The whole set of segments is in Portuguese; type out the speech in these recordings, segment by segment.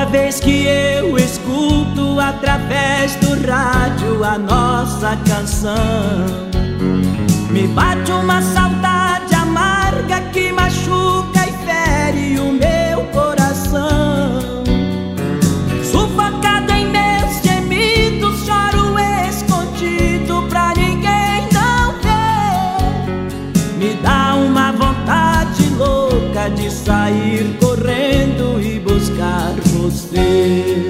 vez que eu escuto através do rádio a nossa canção, me bate uma saudade amarga que machuca e fere o meu coração. Sufocado em meus gemidos, choro escondido pra ninguém não ver. Me dá uma vontade louca de sair correndo e buscar você.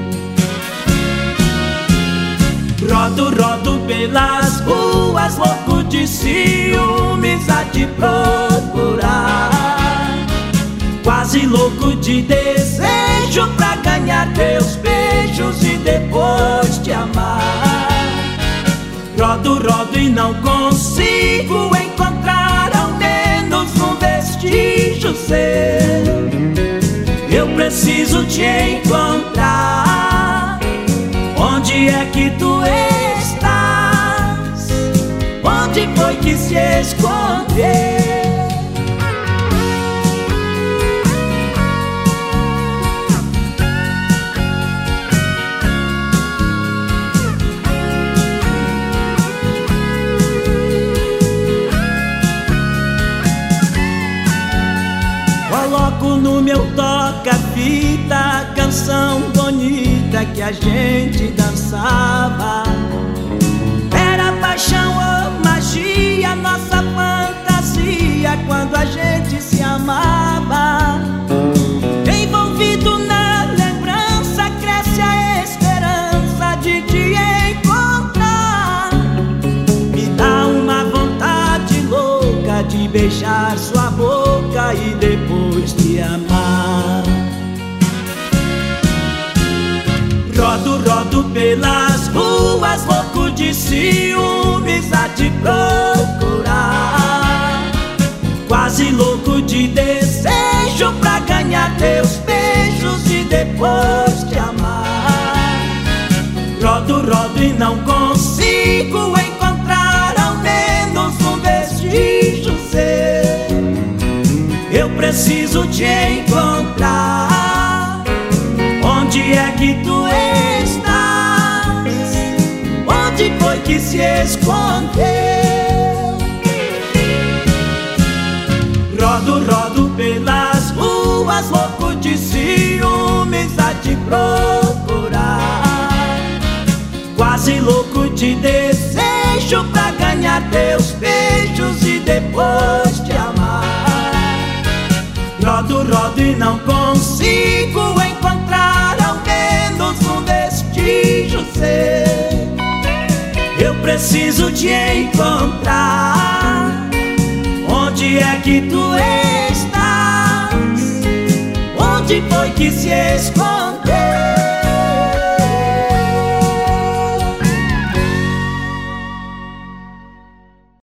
Rodo, rodo pelas ruas, louco de ciúmes a te procurar, quase louco de desejo pra ganhar teus beijos e depois te amar. Rodo, rodo e não consigo encontrar ao menos um vestígio seu. Eu preciso te encontrar. Onde é que tu estás? Onde foi que se escondeu? Coloco no meu toca-fita a canção bonita que a gente dançava. Era paixão ou magia, nossa fantasia quando a gente se amava. Envolvido na lembrança, cresce a esperança de te encontrar. Me dá uma vontade louca de beijar sua boca e depois te amar. Rodo, rodo pelas ruas, louco de ciúmes a te procurar, quase louco de desejo pra ganhar teus beijos e depois te amar. Rodo, rodo e não consigo encontrar ao menos um vestígio seu. Eu preciso te encontrar. Onde é que tu estás? Onde foi que se escondeu? Rodo, rodo pelas ruas, louco de ciúmes a te procurar, quase louco de desejo pra ganhar teus beijos e depois te amar. Rodo, rodo e não consigo encontrar ao menos um vestígio seu. Eu preciso te encontrar. Onde é que tu estás? Onde foi que se escondeu?